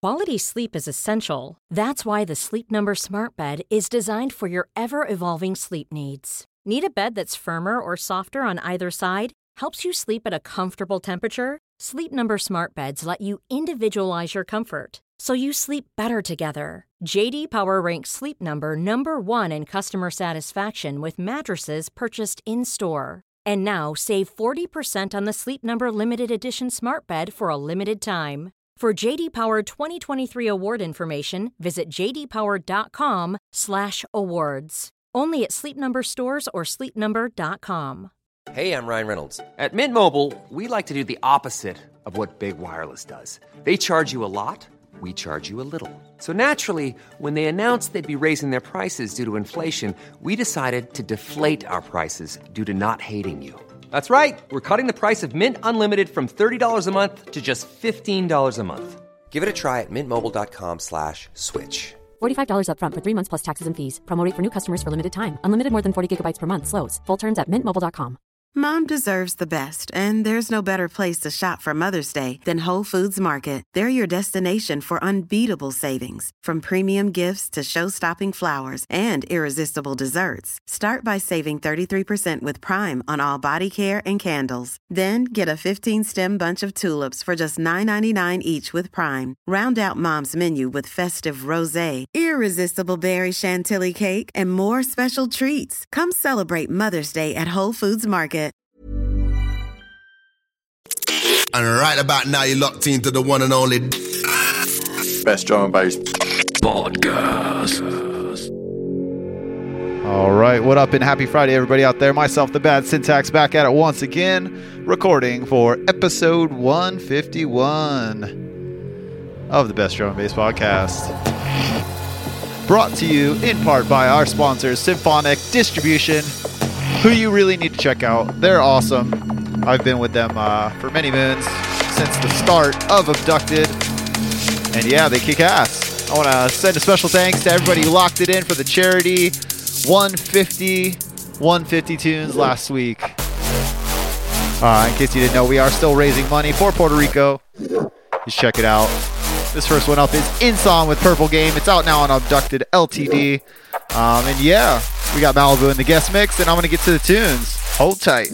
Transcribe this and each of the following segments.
Quality sleep is essential. That's why the Sleep Number Smart Bed is designed for your ever-evolving sleep needs. Need a bed that's firmer or softer on either side? Helps you sleep at a comfortable temperature? Sleep Number Smart Beds let you individualize your comfort, so you sleep better together. J.D. Power ranks Sleep Number number 1 in customer satisfaction with mattresses purchased in-store. And now, save 40% on the Sleep Number Limited Edition Smart Bed for a limited time. For J.D. Power 2023 award information, visit jdpower.com/awards. Only at Sleep Number stores or sleepnumber.com. Hey, I'm Ryan Reynolds. At Mint Mobile, we like to do the opposite of what Big Wireless does. They charge you a lot, we charge you a little. So naturally, when they announced they'd be raising their prices due to inflation, we decided to deflate our prices due to not hating you. That's right. We're cutting the price of Mint Unlimited from $30 a month to just $15 a month. Give it a try at mintmobile.com/switch. $45 up front for 3 months plus taxes and fees. Promo rate for new customers for limited time. Unlimited more than 40 gigabytes per month. Slows full terms at mintmobile.com. Mom deserves the best, and there's no better place to shop for Mother's Day than Whole Foods Market. They're your destination for unbeatable savings, from premium gifts to show-stopping flowers and irresistible desserts. Start by saving 33% with Prime on all body care and candles. Then get a 15-stem bunch of tulips for just $9.99 each with Prime. Round out Mom's menu with festive rosé, irresistible berry chantilly cake, and more special treats. Come celebrate Mother's Day at Whole Foods Market. And right about now, you're locked into the one and only Best Drum and Bass Podcast. All right, what up and happy Friday, everybody out there. Myself, the Bad Syntax, back at it once again, recording for episode 151 of the Best Drum and Bass Podcast. Brought to you in part by our sponsors, Symphonic Distribution, who you really need to check out. They're awesome. I've been with them for many moons, since the start of Abducted. And yeah, they kick ass. I want to send a special thanks to everybody who locked it in for the charity 150 tunes last week. In case you didn't know, we are still raising money for Puerto Rico. Just check it out. This first one up is In Song with Purple Game. It's out now on Abducted LTD. And yeah, we got Malibu in the guest mix, and I'm going to get to the tunes. Hold tight.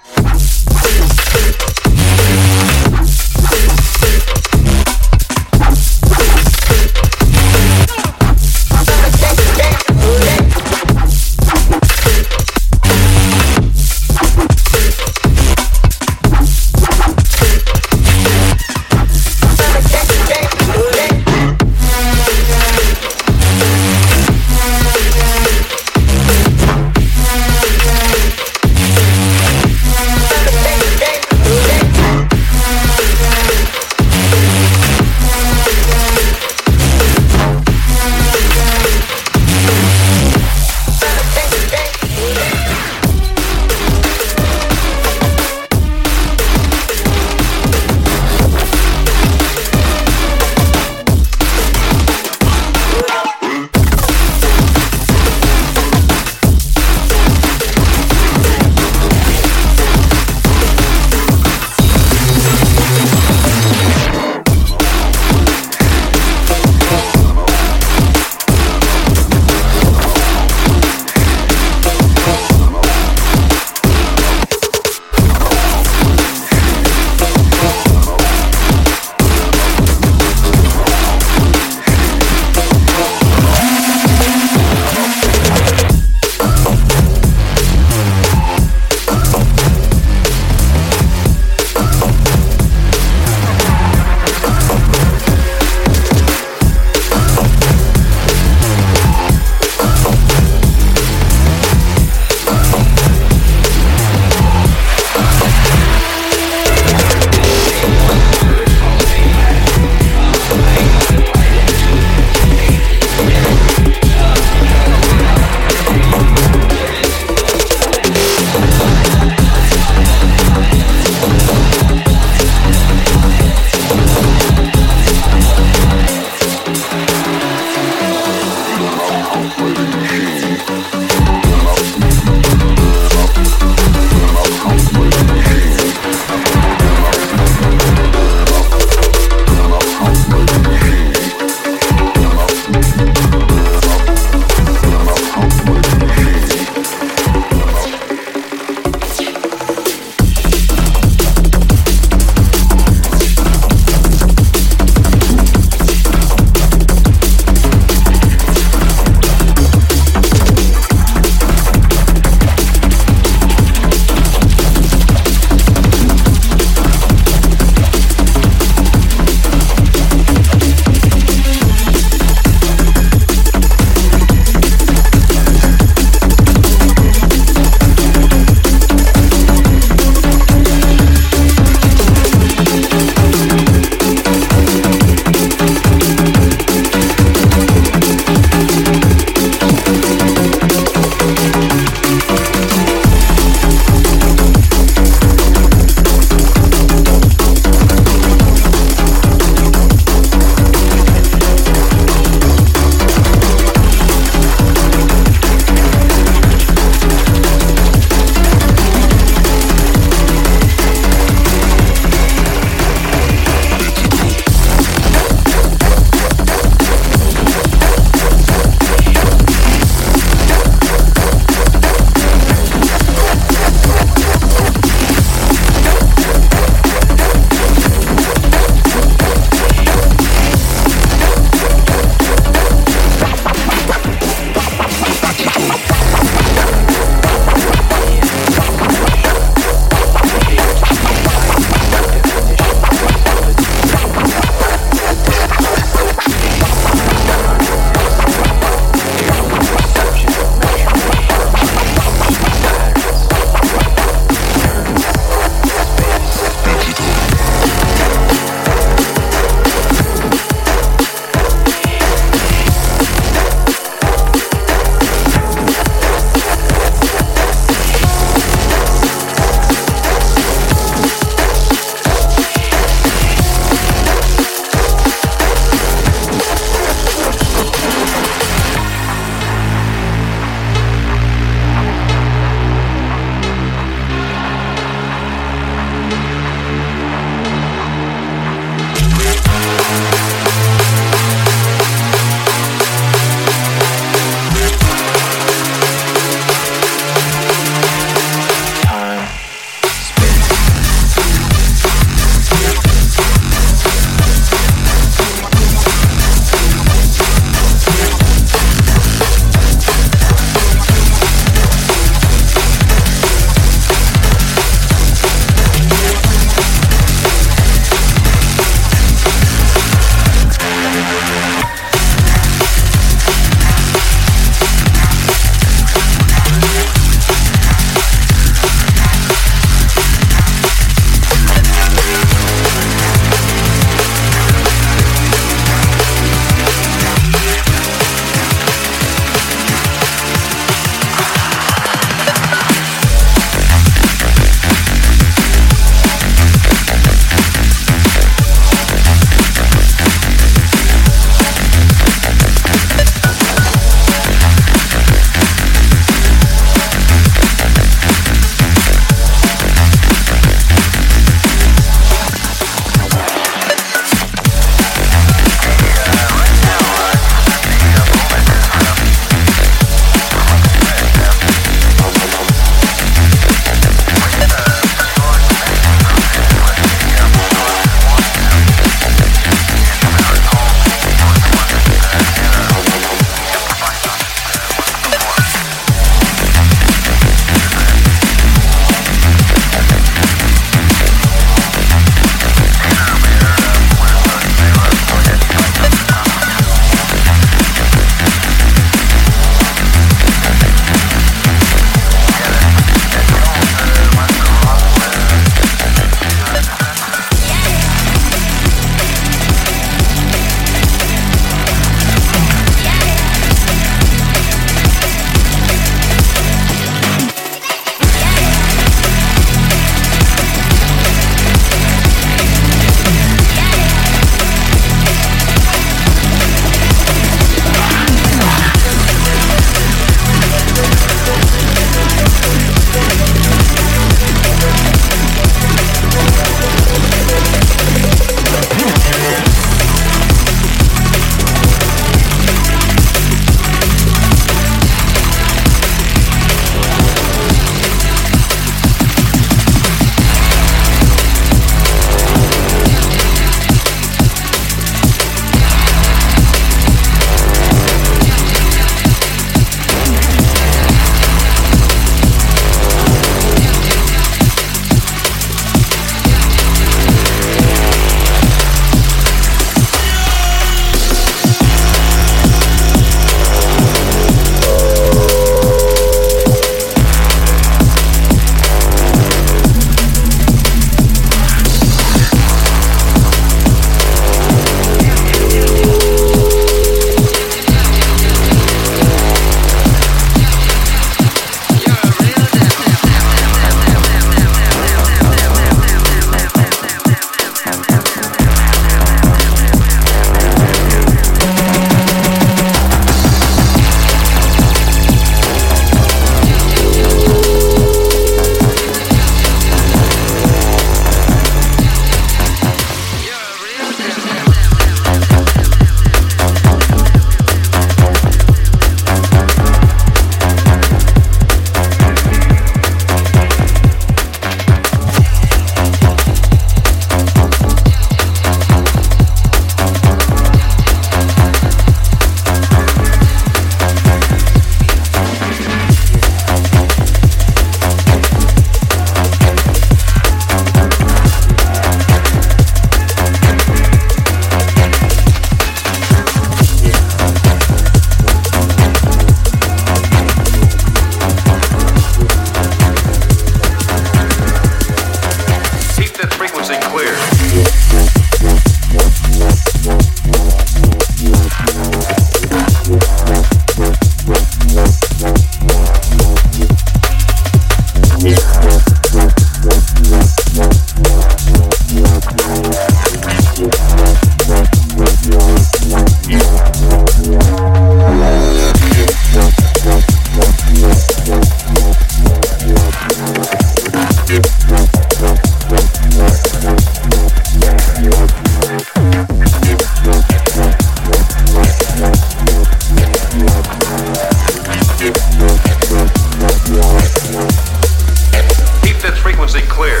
Keep this frequency clear.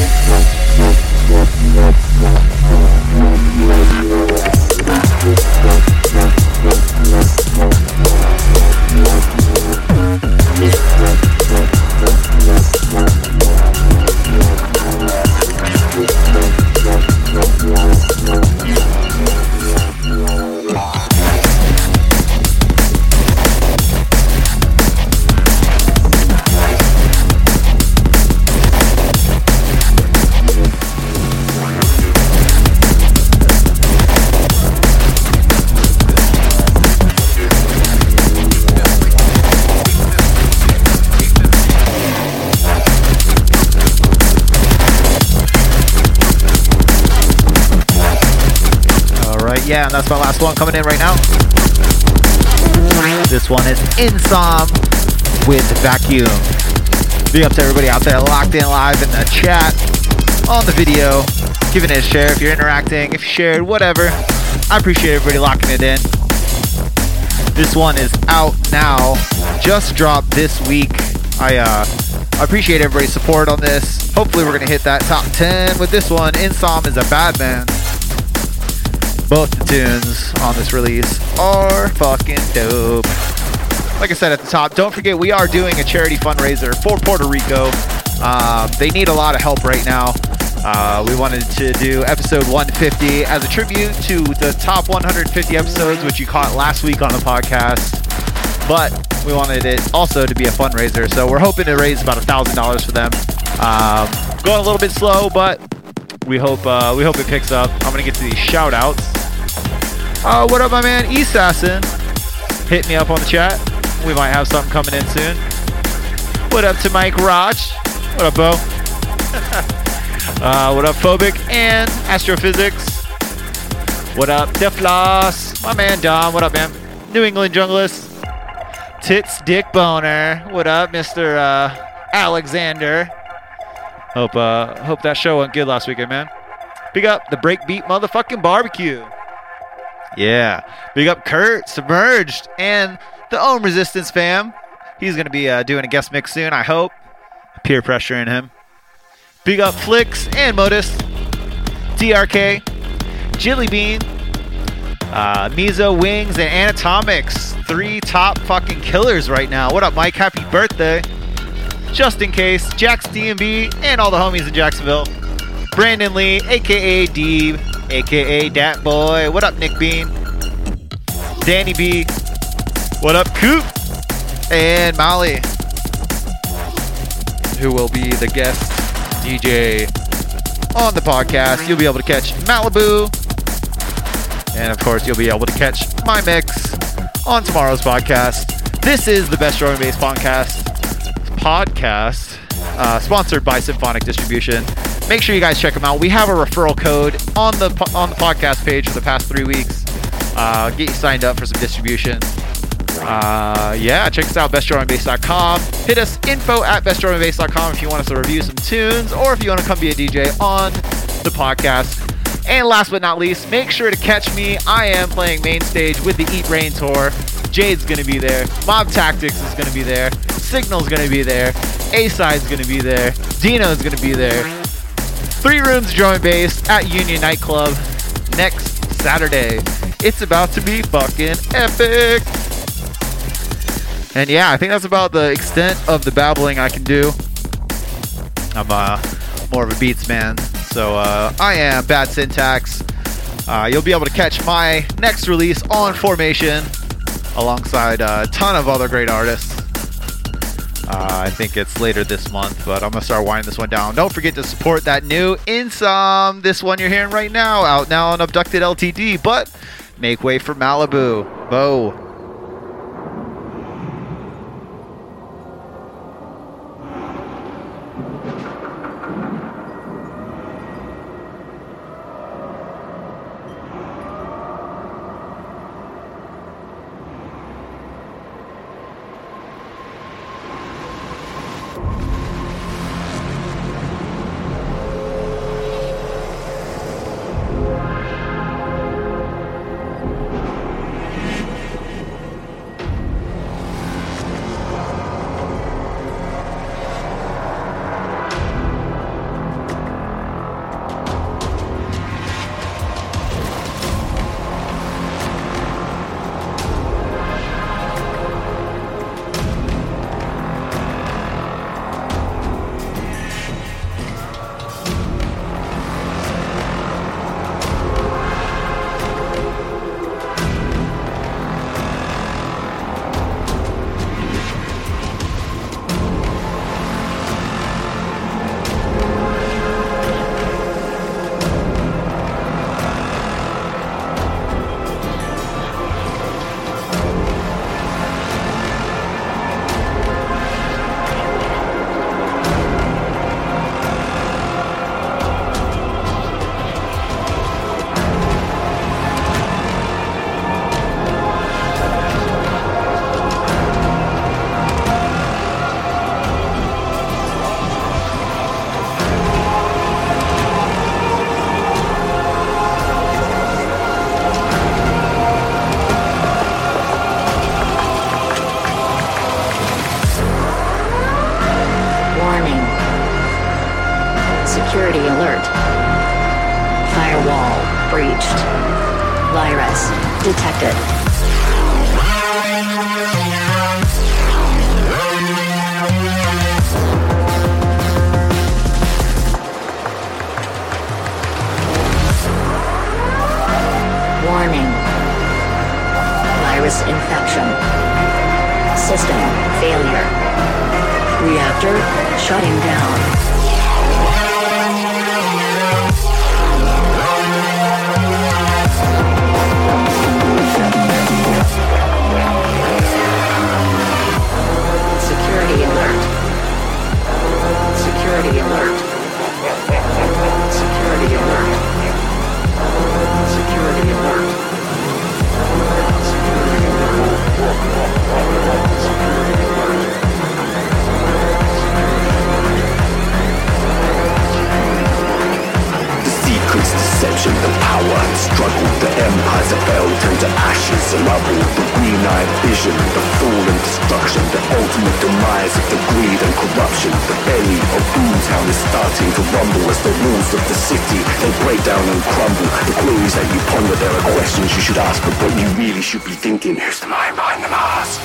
Yeah, and that's my last one coming in right now. This one is Insom with Vacuum. Big up to everybody out there locked in live in the chat, on the video, giving it a share if you're interacting, if you shared, whatever. I appreciate everybody locking it in. This one is out now, just dropped this week. I appreciate everybody's support on this. Hopefully we're going to hit that top 10 with this one. Insom is a bad man. Both the tunes on this release are fucking dope. Like I said at the top, don't forget we are doing a charity fundraiser for Puerto Rico. They need a lot of help right now. We wanted to do episode 150 as a tribute to the top 150 episodes, which you caught last week on the podcast. But we wanted it also to be a fundraiser, so we're hoping to raise about $1,000 for them. Going a little bit slow, but we hope it picks up. I'm gonna get to these shout outs. What up, my man Assassin? Hit me up on the chat. We might have something coming in soon. What up to Mike Roch? What up, Bo? What up, Phobic and Astrophysics? What up, Defloss? My man Dom. What up, man? New England Junglist. Tits Dick Boner. What up, Mr. Alexander? Hope that show went good last weekend, man. Big up the Breakbeat motherfucking barbecue. Yeah. Big up Kurt, Submerged, and the Ohm Resistance fam. He's going to be doing a guest mix soon, I hope. Peer pressure in him. Big up Flix and Modus. DRK. Jillybean. Mizo, Wings, and Anatomics. 3 top fucking killers right now. What up, Mike? Happy birthday. Just in case, Jax DMB, and all the homies in Jacksonville. Brandon Lee, a.k.a. Deeb, a.k.a. Dat Boy. What up, Nick Bean? Danny B. What up, Coop? And Molly, who will be the guest DJ on the podcast. You'll be able to catch Malibu. And, of course, you'll be able to catch my mix on tomorrow's podcast. This is the Best Drum and Bass podcast, sponsored by Symphonic Distribution. Make sure you guys check them out. We have a referral code on the podcast page for the past 3 weeks. Get you signed up for some distribution. Check us out, bestdrumandbass.com. Hit us info@bestdrumandbass.com if you want us to review some tunes or if you want to come be a DJ on the podcast. And last but not least, make sure to catch me. I am playing main stage with the Eat Rain tour. Jade's going to be there. Mob Tactics is going to be there. Signal's going to be there. A-Side's going to be there. Dino's going to be there. 3 rooms drum and bass at Union Nightclub next Saturday. It's about to be fucking epic. And yeah, I think that's about the extent of the babbling I can do. I'm more of a beats man. So I am Bad Syntax. You'll be able to catch my next release on Formation alongside a ton of other great artists. I think it's later this month, but I'm going to start winding this one down. Don't forget to support that new Insom. This one you're hearing right now, out now on Abducted LTD, but make way for Malibu. Bo. Security alert. Firewall breached. Virus detected. Warning. Virus infection. System failure. Reactor shutting down. Security alert. Security alert. Security alert. Security alert. The secrets, deception, the power, the struggle, the empires that fell turned to ashes and rubble. The green-eyed vision, the fall and destruction, the ultimate demise of the greed and corruption. The belly of Boomtown is starting to rumble as the walls of the city, they break down and crumble. The queries that you ponder, there are questions you should ask, but what you really should be thinking, who's the mind behind the mask?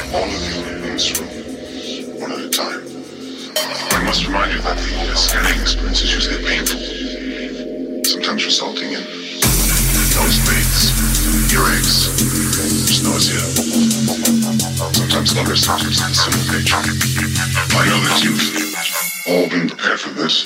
all of you in this room, one at a time. I must remind you that the scanning experience is usually painful, sometimes resulting in nosebleeds, earaches, nausea, sometimes other symptoms of the similar nature. I know that you've all been prepared for this.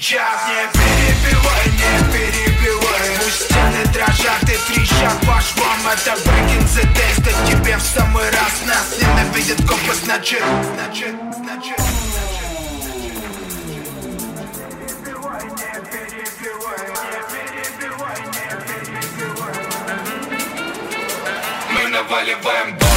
сейчас. Не перебивай, пусть стены дрожат и трещат по швам. Это break in the taste, это тебе в самый раз. Нас ненавидят копы, значит. Мы наваливаем бас.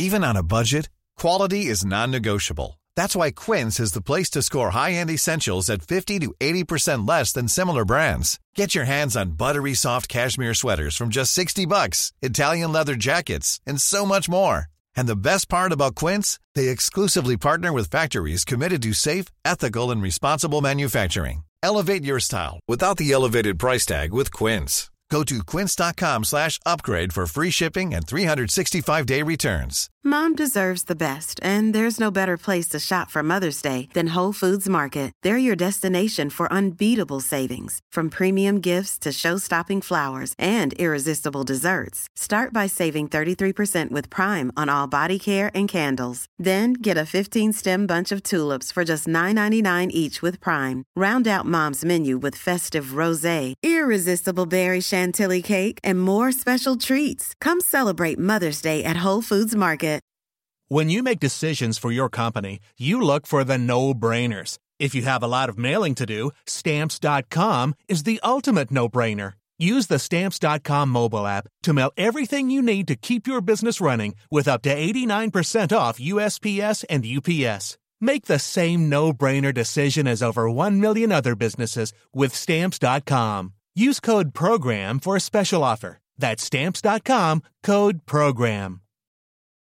Even on a budget, quality is non-negotiable. That's why Quince is the place to score high-end essentials at 50 to 80% less than similar brands. Get your hands on buttery soft cashmere sweaters from just $60, Italian leather jackets, and so much more. And the best part about Quince, they exclusively partner with factories committed to safe, ethical, and responsible manufacturing. Elevate your style without the elevated price tag with Quince. Go to quince.com/upgrade for free shipping and 365-day returns. Mom deserves the best, and there's no better place to shop for Mother's Day than Whole Foods Market. They're your destination for unbeatable savings, from premium gifts to show-stopping flowers and irresistible desserts. Start by saving 33% with Prime on all body care and candles. Then get a 15-stem bunch of tulips for just $9.99 each with Prime. Round out Mom's menu with festive rosé, irresistible berry chantilly cake, and more special treats. Come celebrate Mother's Day at Whole Foods Market. When you make decisions for your company, you look for the no-brainers. If you have a lot of mailing to do, Stamps.com is the ultimate no-brainer. Use the Stamps.com mobile app to mail everything you need to keep your business running with up to 89% off USPS and UPS. Make the same no-brainer decision as over 1 million other businesses with Stamps.com. Use code PROGRAM for a special offer. That's Stamps.com, code PROGRAM.